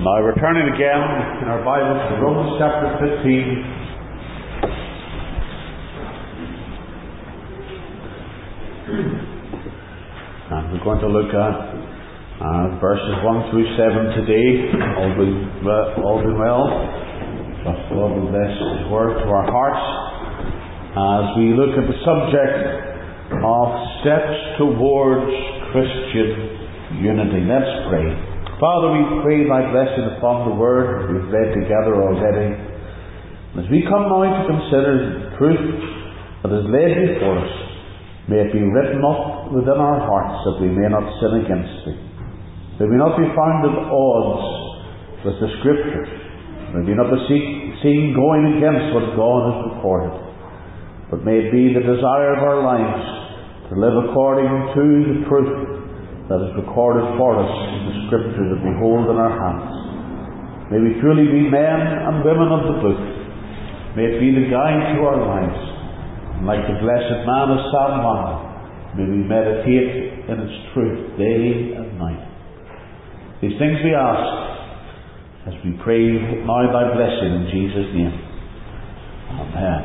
Now we're turning again in our Bibles to Romans chapter 15. And we're going to look at verses 1 through 7 today. All being well. Trust God will bless His word to our hearts as we look at the subject of steps towards Christian unity. Let's pray. Father, we pray thy blessing upon the word we've read together already. As we come now to consider the truth that is laid before us, may it be written up within our hearts that we may not sin against thee. May we not be found at odds with the Scriptures. May we not be seen going against what God has recorded. But may it be the desire of our lives to live according to the truth that is recorded for us in the Scripture that we hold in our hands. May we truly be men and women of the book. May it be the guide to our lives. And like the blessed man of Psalm 1, may we meditate in its truth day and night. These things we ask as we pray now thy blessing in Jesus' name. Amen.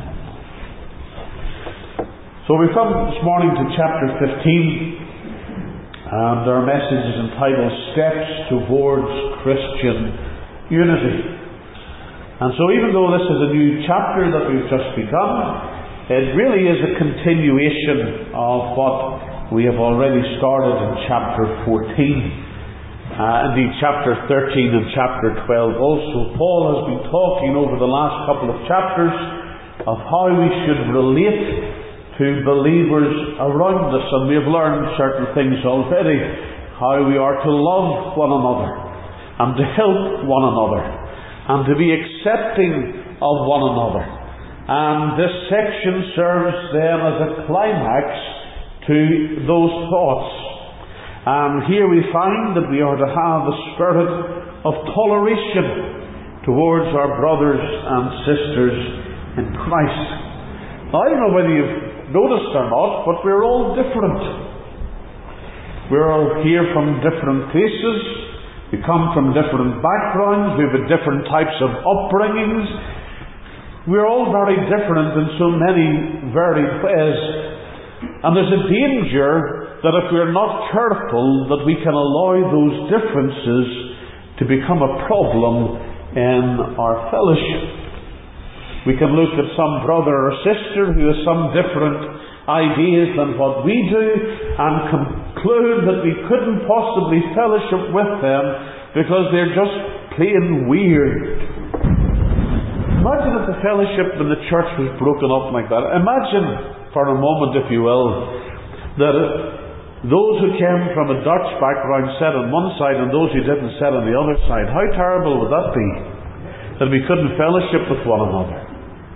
So we come this morning to chapter 15. And our message is entitled Steps Towards Christian Unity. And so even though this is a new chapter that we've just begun, it really is a continuation of what we have already started in chapter 14. Indeed, chapter 13 and chapter 12 also. Paul has been talking over the last couple of chapters of how we should relate to believers around us, and we have learned certain things already. How we are to love one another, and to help one another, and to be accepting of one another. And this section serves then as a climax to those thoughts. And here we find that we are to have the spirit of toleration towards our brothers and sisters in Christ. Now, I don't know whether you've noticed or not, but we're all different. We're all here from different places. We come from different backgrounds. We have different types of upbringings. We're all very different in so many varied ways. And there's a danger that if we're not careful, that we can allow those differences to become a problem in our fellowship. We can look at some brother or sister who has some different ideas than what we do and conclude that we couldn't possibly fellowship with them because they're just plain weird. Imagine if the fellowship in the church was broken up like that. Imagine for a moment, if you will, that those who came from a Dutch background sat on one side and those who didn't sat on the other side. How terrible would that be? That we couldn't fellowship with one another.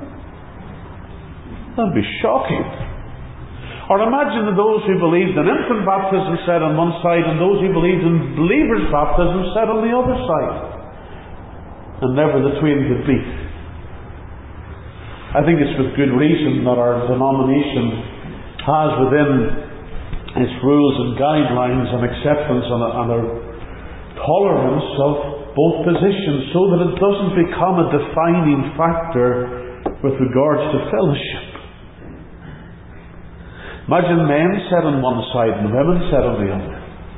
That would be shocking. Or imagine that those who believed in infant baptism sat on one side and those who believed in believers' baptism sat on the other side. And never the twain could meet. I think it's with good reason that our denomination has within its rules and guidelines and acceptance and a tolerance of both positions, so that it doesn't become a defining factor with regards to fellowship. Imagine men sat on one side and women sat on the other.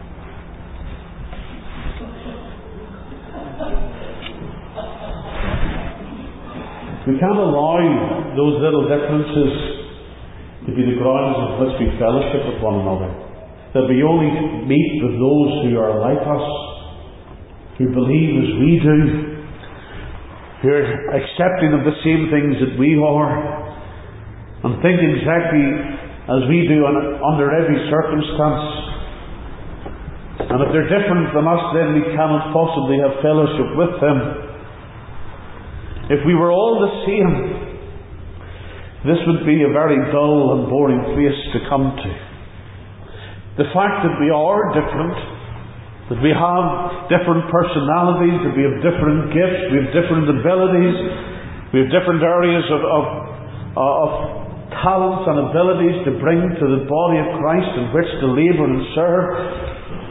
We can't allow those little differences to be the grounds on which we fellowship with one another. That we only meet with those who are like us, who believe as we do, who are accepting of the same things that we are, and think exactly as we do under every circumstance. And if they're different than us, then we cannot possibly have fellowship with them. If we were all the same, this would be a very dull and boring place to come to. The fact that we are different, that we have different personalities, that we have different gifts, we have different abilities, we have different areas of talents and abilities to bring to the body of Christ in which to labour and serve,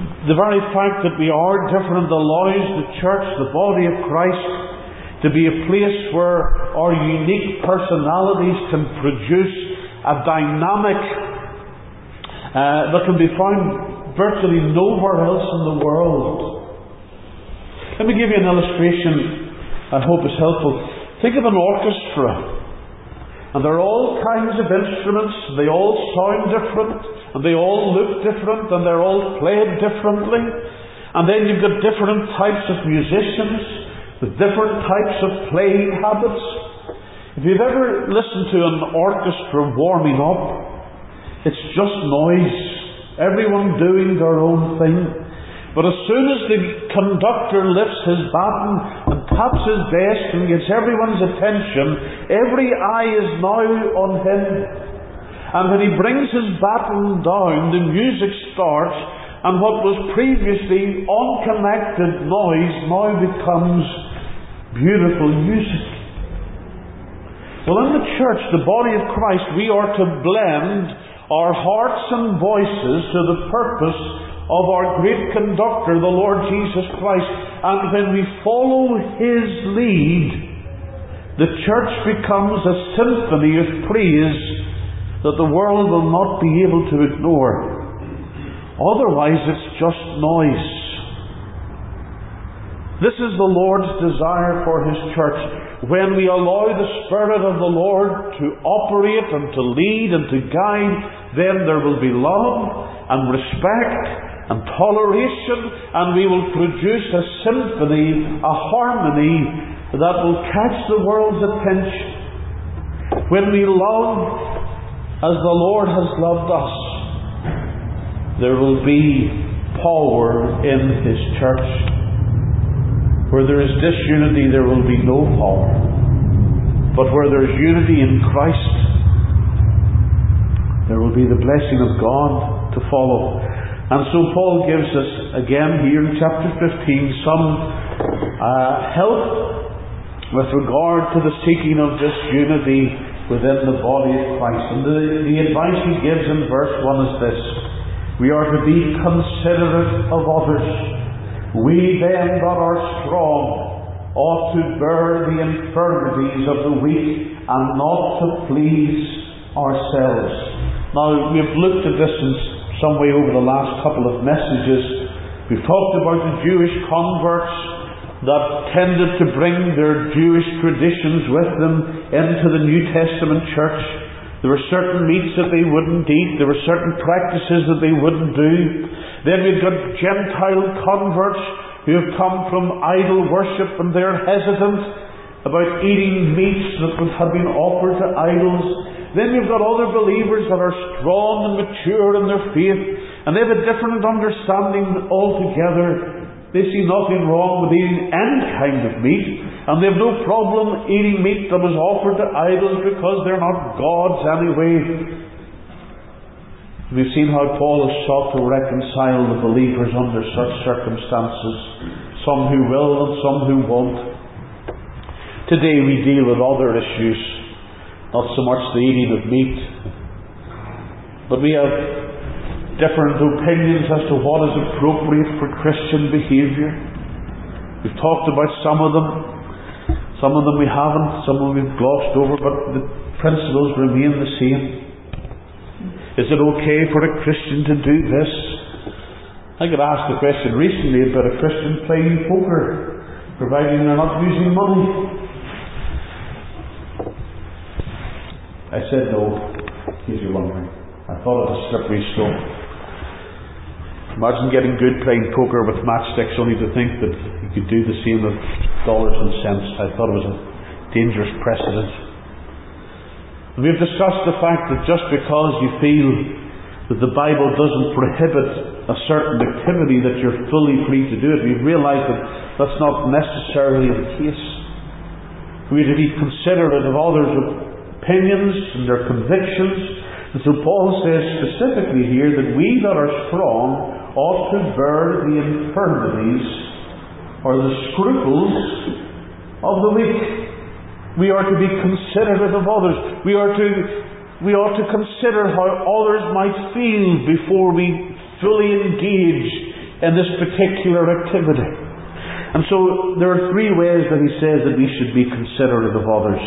the very fact that we are different allows the church, the body of Christ, to be a place where our unique personalities can produce a dynamic that can be found virtually nowhere else in the world. Let me give you an illustration I hope is helpful. Think of an orchestra, and there are all kinds of instruments, they all sound different, and they all look different, and they're all played differently. And then you've got different types of musicians with different types of playing habits. If you've ever listened to an orchestra warming up, it's just noise, everyone doing their own thing. But as soon as the conductor lifts his baton and taps his desk and gets everyone's attention, every eye is now on him. And when he brings his baton down, the music starts, and what was previously unconnected noise now becomes beautiful music. Well, in the church, the body of Christ, we are to blend our hearts and voices to the purpose of our great conductor, the Lord Jesus Christ. And when we follow His lead, the church becomes a symphony of praise that the world will not be able to ignore. Otherwise, it's just noise. This is the Lord's desire for His church. When we allow the Spirit of the Lord to operate and to lead and to guide, then there will be love and respect and toleration, and we will produce a symphony, a harmony that will catch the world's attention. When we love as the Lord has loved us, there will be power in His church. Where there is disunity, there will be no power. But where there is unity in Christ, there will be the blessing of God to follow. And so Paul gives us, again here in chapter 15, some help with regard to the seeking of this unity within the body of Christ. And the advice he gives in verse 1 is this: we are to be considerate of others. We then that are strong ought to bear the infirmities of the weak and not to please ourselves. Now, we've looked at this in some way over the last couple of messages. We've talked about the Jewish converts that tended to bring their Jewish traditions with them into the New Testament church. There were certain meats that they wouldn't eat. There were certain practices that they wouldn't do. Then we've got Gentile converts who have come from idol worship, and they're hesitant about eating meats that have been offered to idols. Then you've got other believers that are strong and mature in their faith, and they have a different understanding altogether. They see nothing wrong with eating any kind of meat, and they have no problem eating meat that was offered to idols because they're not gods anyway. We've seen how Paul has sought to reconcile the believers under such circumstances, some who will and some who won't. Today we deal with other issues, not so much the eating of meat, but we have different opinions as to what is appropriate for Christian behaviour. We've talked about some of them we haven't, some of them we've glossed over, but the principles remain the same. Is it okay for a Christian to do this? I got asked the question recently about a Christian playing poker, providing they're not using money. I said no, if you're wondering. I thought it was a slippery slope. Imagine getting good playing poker with matchsticks, only to think that you could do the same with dollars and cents. I thought it was a dangerous precedent. We've discussed the fact that just because you feel that the Bible doesn't prohibit a certain activity, that you're fully free to do it, we've realised that that's not necessarily the case. We're to be considerate of others' opinions and their convictions. And so Paul says specifically here that we that are strong ought to bear the infirmities or the scruples of the weak. We are to be considerate of others. We ought to consider how others might feel before we fully engage in this particular activity. And so there are three ways that he says that we should be considerate of others.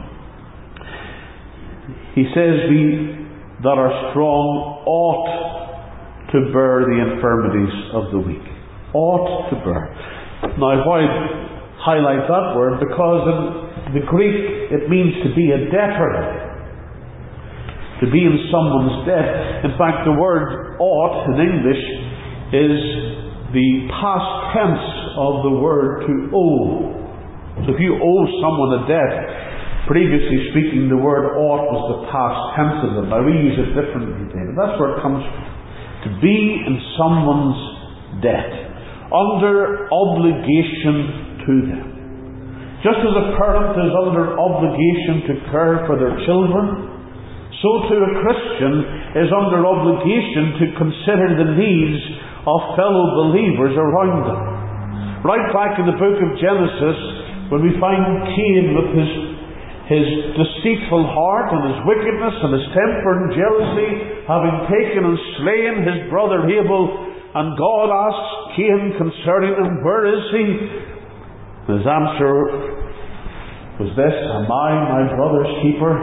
He says we that are strong ought to bear the infirmities of the weak. Ought to bear. Now why highlight that word? Because in the Greek it means to be a debtor. To be in someone's debt. In fact, the word ought in English is the past tense of the word to owe. So if you owe someone a debt, previously speaking, the word ought was the past tense of it. Now we use it differently today, but that's where it comes from. To be in someone's debt, under obligation to them. Just as a parent is under obligation to care for their children, so too a Christian is under obligation to consider the needs of fellow believers around them. Right back in the book of Genesis, when we find Cain with his deceitful heart and his wickedness and his temper and jealousy, having taken and slain his brother Abel, and God asks Cain concerning him, where is he? His answer was this, am I my brother's keeper?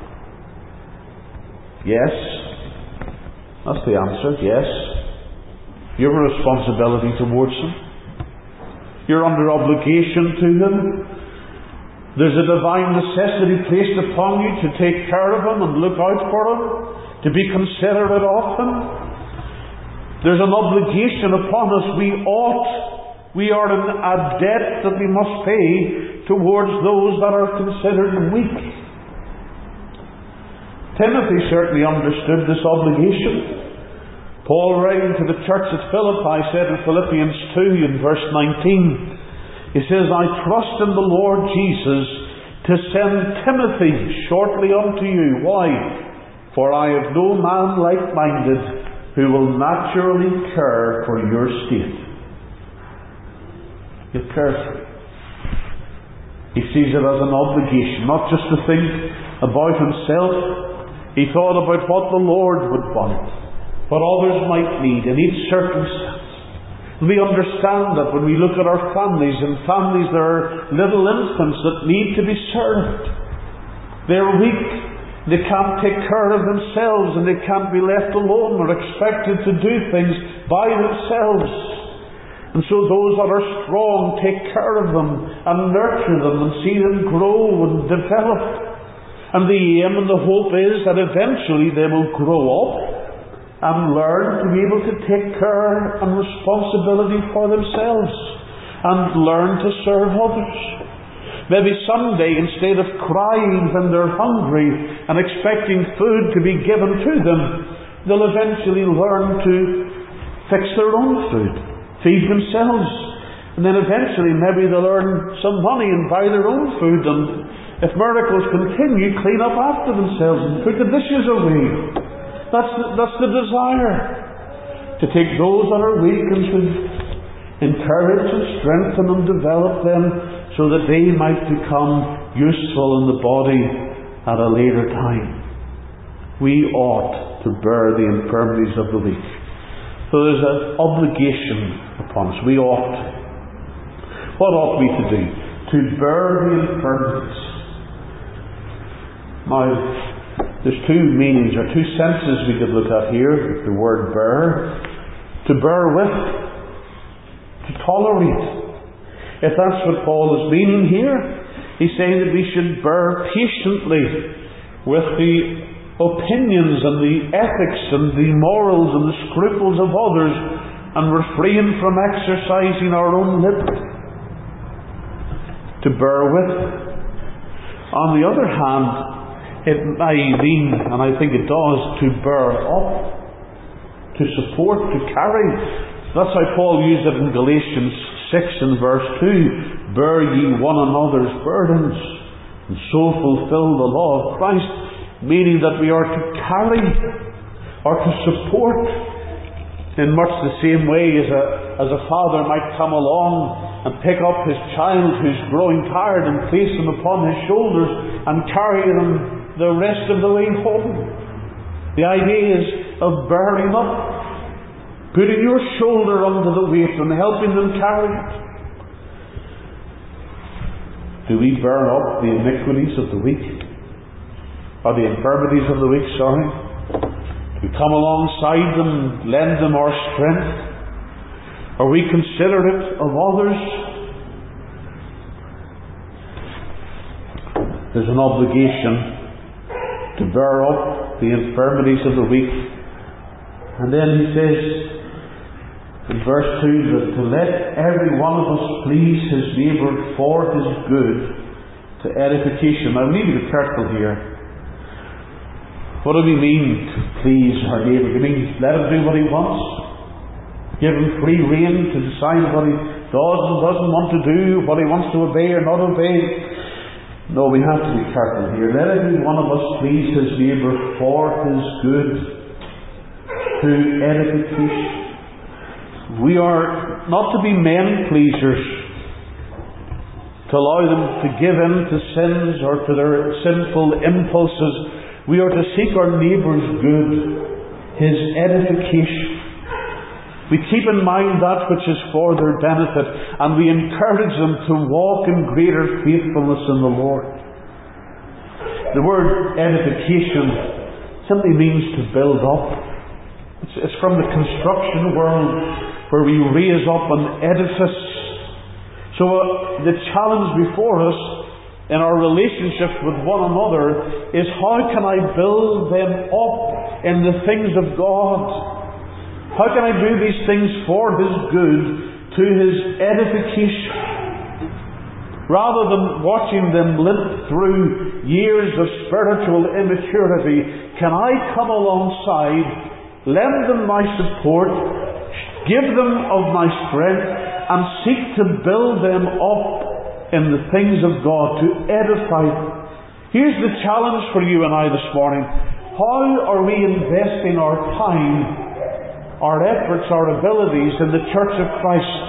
Yes. That's the answer, yes. You have a responsibility towards him. You're under obligation to him. There's a divine necessity placed upon you to take care of him and look out for him, to be considerate of him. There's an obligation upon us. We are in a debt that we must pay towards those that are considered weak. Timothy certainly understood this obligation. Paul, writing to the church at Philippi, said in Philippians 2 in verse 19, he says, I trust in the Lord Jesus to send Timothy shortly unto you. Why? For I have no man like-minded who will naturally care for your state. He'll care for you. He sees it as an obligation, not just to think about himself. He thought about what the Lord would want, what others might need in each circumstance. We understand that when we look at our families, in families there are little infants that need to be served. They're weak. They can't take care of themselves, and they can't be left alone or expected to do things by themselves. And so those that are strong take care of them and nurture them and see them grow and develop. And the aim and the hope is that eventually they will grow up and learn to be able to take care and responsibility for themselves and learn to serve others. Maybe someday, instead of crying when they're hungry and expecting food to be given to them, they'll eventually learn to fix their own food, feed themselves, and then eventually maybe they'll earn some money and buy their own food, and if miracles continue, clean up after themselves and put the dishes away. That's the desire, to take those that are weak and to encourage and strengthen and develop them so that they might become useful in the body at a later time. We ought to bear the infirmities of the weak. So there's an obligation upon us. We ought. What ought we to do? To bear the infirmities. Now, there's two meanings, or two senses we could look at here. The word bear. To bear with. To tolerate. If that's what Paul is meaning here, he's saying that we should bear patiently with the opinions and the ethics and the morals and the scruples of others, and refrain from exercising our own liberty. To bear with. On the other hand, it may mean, and I think it does, to bear up, to support, to carry. That's how Paul used it in Galatians 6 and verse 2. Bear ye one another's burdens, and so fulfill the law of Christ. Meaning that we are to carry, or to support, in much the same way as a father might come along and pick up his child who's growing tired and place him upon his shoulders and carry him the rest of the way home. The idea is of bearing up. putting your shoulder under the weight and helping them carry it? Do we bear up the iniquities of the weak? Or the infirmities of the weak, sorry? Do we come alongside them, lend them our strength? Are we considerate of others? There's an obligation to bear up the infirmities of the weak. And then he says in verse 2 that to let every one of us please his neighbour for his good, to edification. Now we need to be careful here. What do we mean to please our neighbour? Do we mean let him do what he wants? Give him free rein to decide what he does and doesn't want to do, what he wants to obey or not obey? No, we have to be careful here. Let every one of us please his neighbour for his good, to edification. We are not to be men pleasers, to allow them to give in to sins or to their sinful impulses. We are to seek our neighbour's good, his edification. We keep in mind that which is for their benefit, and we encourage them to walk in greater faithfulness in the Lord. The word edification simply means to build up. It's from the construction world, where we raise up an edifice. So the challenge before us in our relationship with one another is, how can I build them up in the things of God? How can I do these things for his good, to his edification? Rather than watching them limp through years of spiritual immaturity, can I come alongside, lend them my support, give them of my strength, and seek to build them up in the things of God, to edify them? Here's the challenge for you and I this morning. How are we investing our time, our efforts, our abilities in the church of Christ?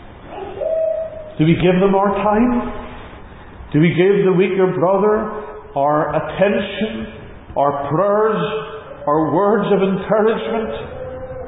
Do we give them our time? Do we give the weaker brother our attention, our prayers, our words of encouragement?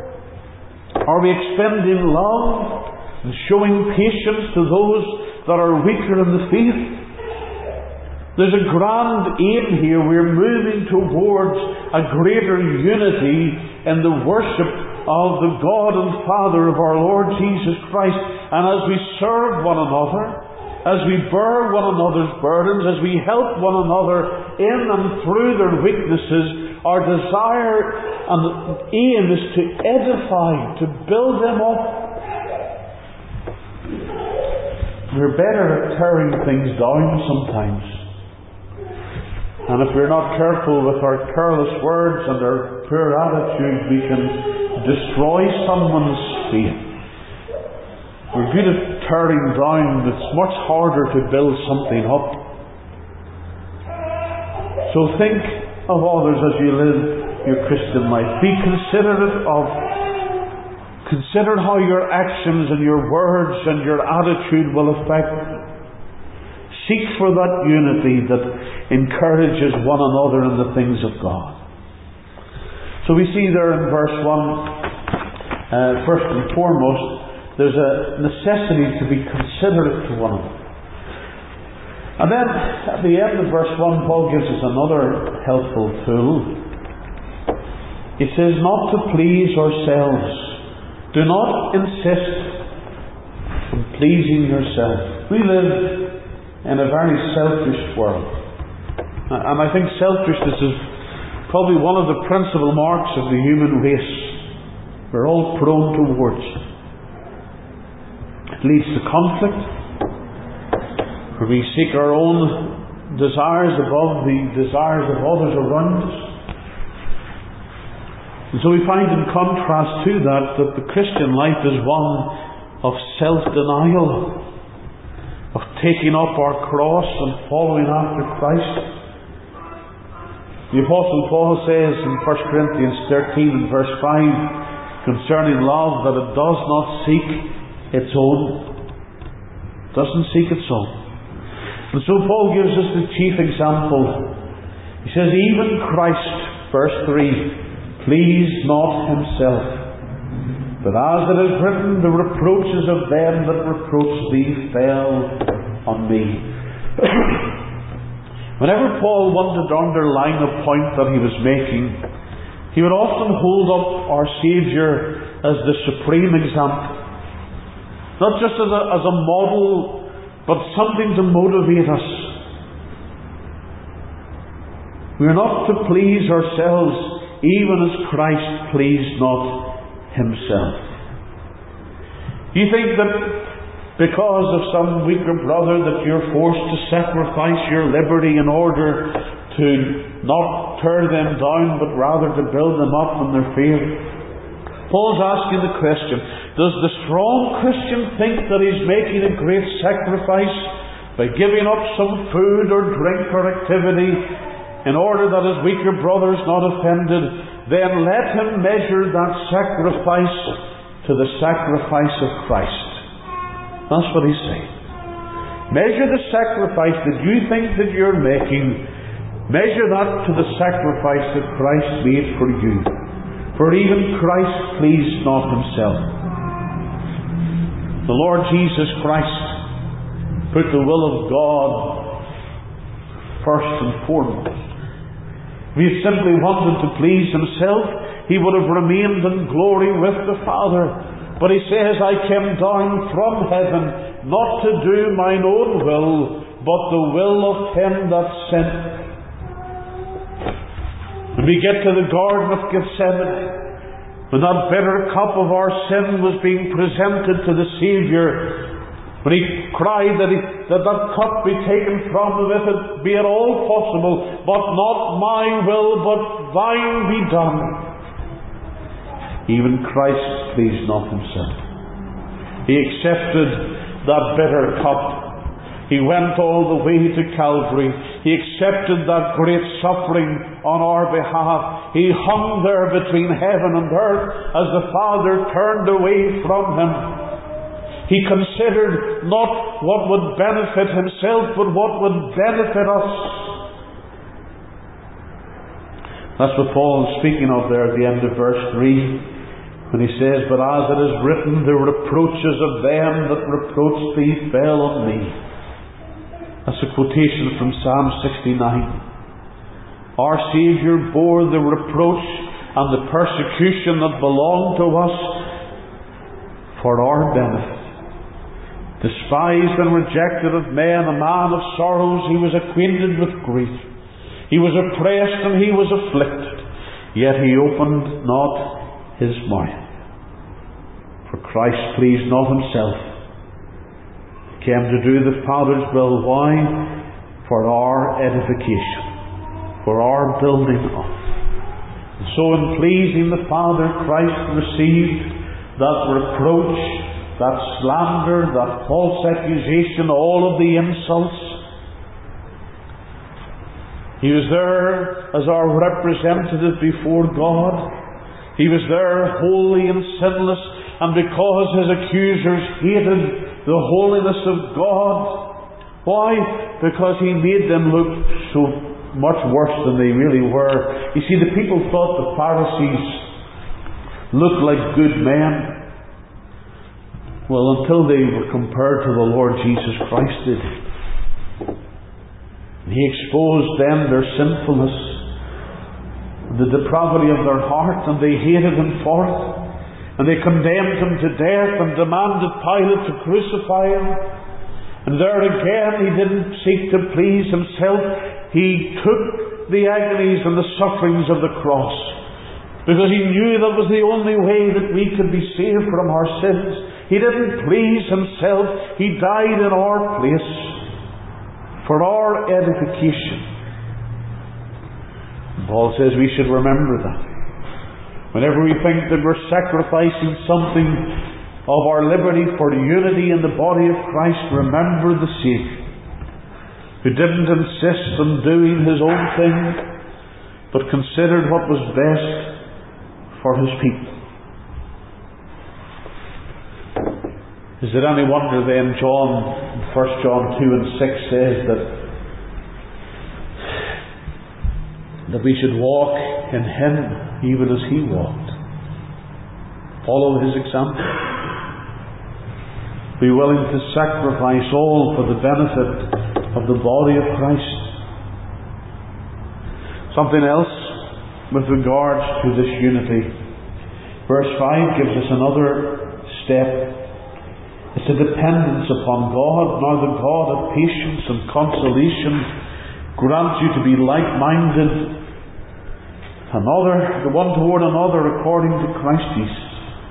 Are we expending love and showing patience to those that are weaker in the faith? There's a grand aim here. We're moving towards a greater unity in the worship of the God and Father of our Lord Jesus Christ. And as we serve one another, as we bear one another's burdens, as we help one another in and through their weaknesses, our desire and aim is to edify, to build them up. We're better at tearing things down sometimes. And if we're not careful with our careless words and our poor attitude, we can destroy someone's faith. We're good at tearing down. It's much harder to build something up. So think of others as you live your Christian life. Be considerate of, consider how your actions and your words and your attitude will affect. Seek for that unity that encourages one another in the things of God. So we see there in verse 1, first and foremost, there's a necessity to be considerate to one another. And then at the end of verse 1, Paul gives us another helpful tool. He says, not to please ourselves. Do not insist on pleasing yourself. We live in a very selfish world. And I think selfishness is probably one of the principal marks of the human race. We're all prone towards it. It leads to conflict, where we seek our own desires above the desires of others around us. And so we find in contrast to that the Christian life is one of self-denial, of taking up our cross and following after Christ. The Apostle Paul says in 1 Corinthians 13 and verse 5 concerning love that it does not seek its own. Doesn't seek its own. And so Paul gives us the chief example. He says, even Christ, verse 3, pleased not himself, But as it is written, the reproaches of them that reproach thee fell on me. Whenever Paul wanted to underline a point that he was making, he would often hold up our Saviour as the supreme example. Not just as a model, but something to motivate us. We are not to please ourselves, even as Christ pleased not himself. You think that because of some weaker brother that you're forced to sacrifice your liberty in order to not tear them down, but rather to build them up in their faith? Paul's asking the question, does the strong Christian think that he's making a great sacrifice by giving up some food or drink or activity in order that his weaker brother is not offended? Then let him measure that sacrifice to the sacrifice of Christ. That's what he's saying. Measure the sacrifice that you think that you're making, measure that to the sacrifice that Christ made for you. For even Christ pleased not himself. The Lord Jesus Christ put the will of God first and foremost. If he simply wanted to please himself, he would have remained in glory with the Father. But he says, I came down from heaven not to do mine own will, but the will of him that sent me. When we get to the Garden of Gethsemane, when that bitter cup of our sin was being presented to the Saviour, when he cried that cup be taken from him, if it be at all possible, but not my will, but thine be done. Even Christ pleased not himself. He accepted that bitter cup. He went all the way to Calvary. He accepted that great suffering on our behalf. He hung there between heaven and earth as the Father turned away from him. He considered not what would benefit himself, but what would benefit us. That's what Paul is speaking of there at the end of verse 3. When he says, but as it is written, the reproaches of them that reproach thee fell on me. That's a quotation from Psalm 69. Our Saviour bore the reproach and the persecution that belonged to us for our benefit. Despised and rejected of men, a man of sorrows, he was acquainted with grief. He was oppressed and he was afflicted, yet he opened not his mouth. For Christ pleased not himself. He came to do the Father's will. Why? For our edification, for our building up. And so in pleasing the Father, Christ received that reproach, that slander, that false accusation, all of the insults. He was there as our representative before God. He was there holy and sinless, and because his accusers hated the holiness of God. Why? Because he made them look so much worse than they really were. You see, the people thought the Pharisees looked like good men. Well, until they were compared to the Lord Jesus Christ did. He exposed them their sinfulness, the depravity of their heart, and they hated him for it. And they condemned him to death and demanded Pilate to crucify him. And there again, he didn't seek to please himself. He took the agonies and the sufferings of the cross, because he knew that was the only way that we could be saved from our sins. He didn't please himself. He died in our place for our edification. Paul says we should remember that. Whenever we think that we're sacrificing something of our liberty for unity in the body of Christ, remember the Saviour, who didn't insist on doing his own thing, but considered what was best for his people. Is it any wonder then 1 John 2 and 6 says that we should walk in him even as he walked? Follow His example. Be willing to sacrifice all for the benefit of the body of Christ. Something else with regards to this unity. Verse 5 gives us another step. It's a dependence upon God. Now the God of patience and consolation grants you to be like-minded, the one toward another according to Christ Jesus.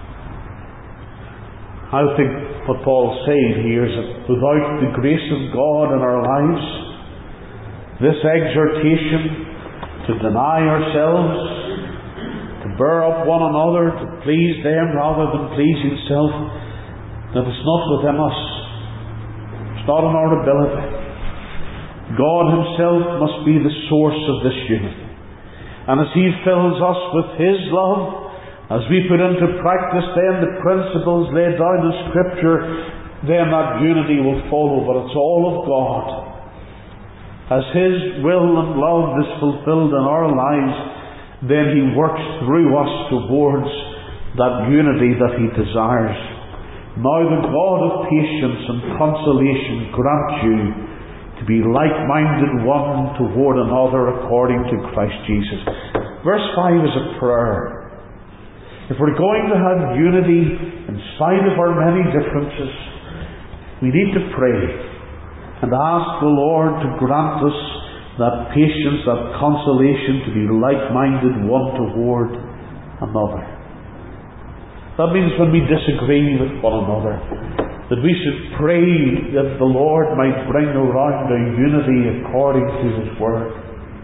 I think what Paul's saying here is that without the grace of God in our lives, this exhortation to deny ourselves, to bear up one another, to please them rather than pleasing self, that it's not within us. It's not in our ability. God Himself must be the source of this unity. And as He fills us with His love, as we put into practice then the principles laid down in Scripture, then that unity will follow. But it's all of God. As His will and love is fulfilled in our lives, then He works through us towards that unity that He desires. Now the God of patience and consolation grant you to be like-minded one toward another according to Christ Jesus. Verse 5 is a prayer. If we're going to have unity in spite of our many differences, we need to pray and ask the Lord to grant us that patience, that consolation, to be like-minded one toward another. That means when we disagree with one another, that we should pray that the Lord might bring around a unity according to His Word.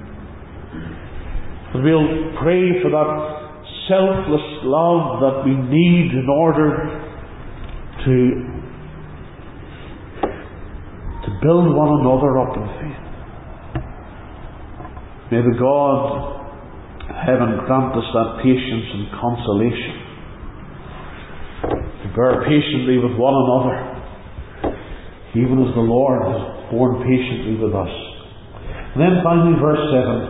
That we'll pray for that selfless love that we need in order to build one another up in faith. May the God of heaven grant us that patience and consolation, to bear patiently with one another, even as the Lord has borne patiently with us. And then finally verse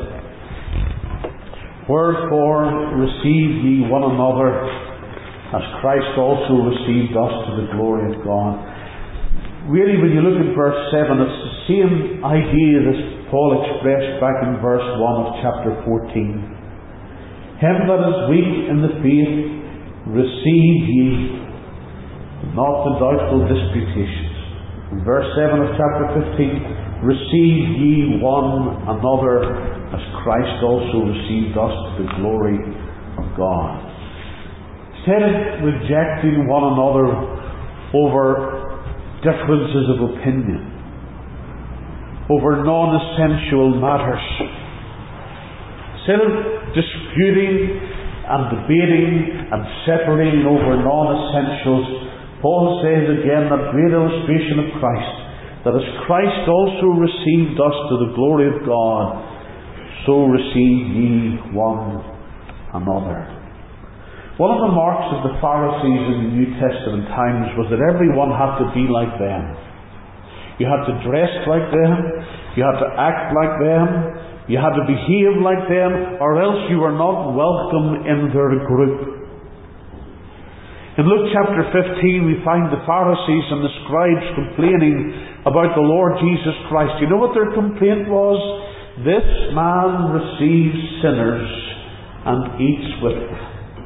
7. Wherefore receive ye one another, as Christ also received us to the glory of God. Really, when you look at verse 7, it's the same idea that Paul expressed back in verse 1 of chapter 14. Him that is weak in the faith, receive ye, not the doubtful disputations. In verse 7 of chapter 15, receive ye one another, as Christ also received us to the glory of God. Instead of rejecting one another over differences of opinion, over non-essential matters, instead of disputing and debating and separating over non-essentials, Paul says again that great illustration of Christ, that as Christ also received us to the glory of God, so receive ye one another. One of the marks of the Pharisees in the New Testament times was that everyone had to be like them. You had to dress like them, you had to act like them, you had to behave like them, or else you were not welcome in their group. In Luke chapter 15 we find the Pharisees and the scribes complaining about the Lord Jesus Christ. You know what their complaint was? This man receives sinners and eats with them.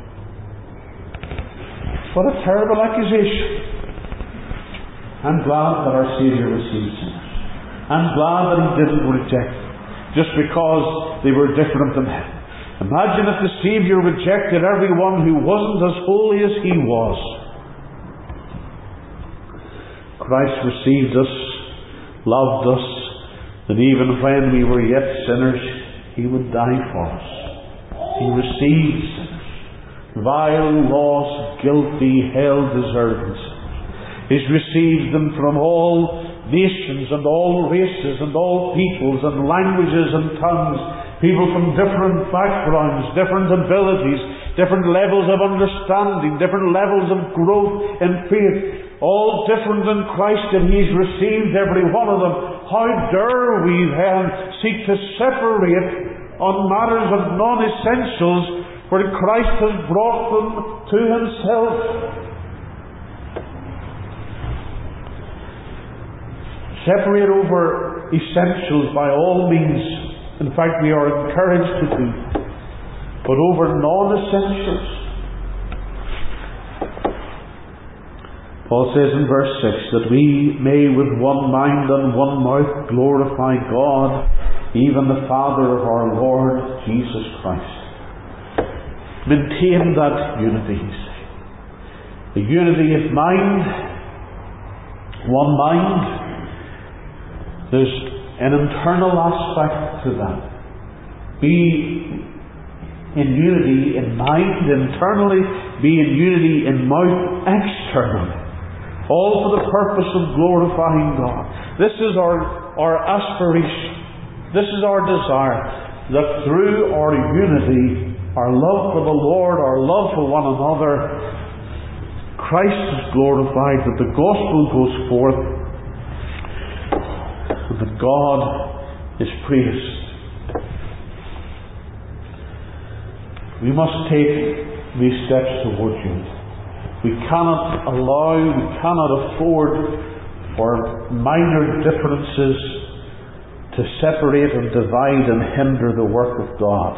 What a terrible accusation. I'm glad that our Saviour received sinners. I'm glad that He didn't reject them just because they were different than Him. Imagine if the Saviour rejected everyone who wasn't as holy as He was. Christ received us, loved us, and even when we were yet sinners, He would die for us. He received sinners, vile, lost, guilty, hell-deserving sinners. He's received them from all nations and all races and all peoples and languages and tongues, people from different backgrounds, different abilities, different levels of understanding, different levels of growth in faith, all different in Christ, and He's received every one of them. How dare we then seek to separate on matters of non-essentials where Christ has brought them to Himself. Separate over essentials by all means. In fact, we are encouraged to do. But over non-essentials. Paul says in verse 6 that we may with one mind and one mouth glorify God, even the Father of our Lord Jesus Christ. Maintain that unity, he says. The unity of mind, one mind. There's an internal aspect to that. Be in unity in mind internally, be in unity in mouth externally. All for the purpose of glorifying God. This is our aspiration. This is our desire. That through our unity, our love for the Lord, our love for one another, Christ is glorified, that the gospel goes forth, and that God is praised. We must take these steps towards unity. We cannot afford for minor differences to separate and divide and hinder the work of God.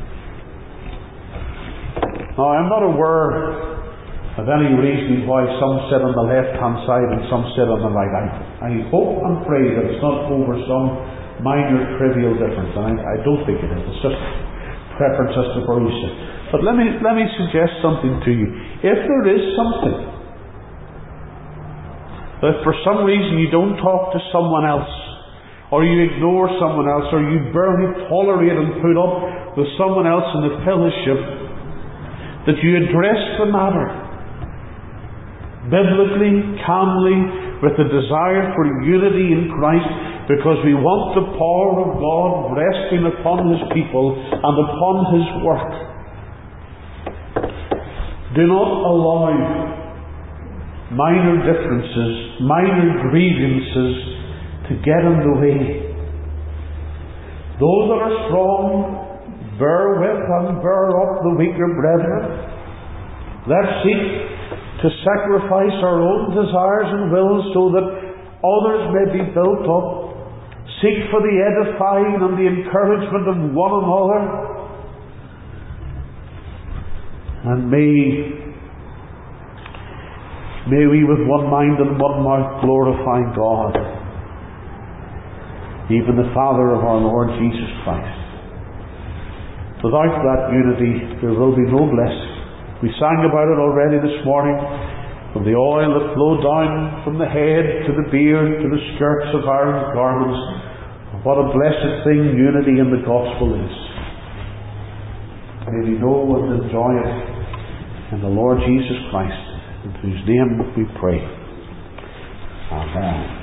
Now, I'm not aware of any reason why some sit on the left-hand side and some sit on the right. I hope and pray that it's not over some minor trivial difference. And I don't think it is. It's just preference as to where you sit. But let me suggest something to you. If there is something, that for some reason you don't talk to someone else, or you ignore someone else, or you barely tolerate and put up with someone else in the fellowship, that you address the matter biblically, calmly, with a desire for unity in Christ, because we want the power of God resting upon His people and upon His work. Do not allow minor differences, minor grievances to get in the way. Those that are strong, bear with and bear up the weaker brethren. Let's seek to sacrifice our own desires and wills so that others may be built up. Seek for the edifying and the encouragement of one another. And may we with one mind and one mouth glorify God, even the Father of our Lord Jesus Christ. Without that unity, there will be no blessing. We sang about it already this morning, from the oil that flowed down from the head to the beard to the skirts of Aaron's garments. What a blessed thing unity in the gospel is. May we know and enjoy it in the Lord Jesus Christ, in whose name we pray. Amen.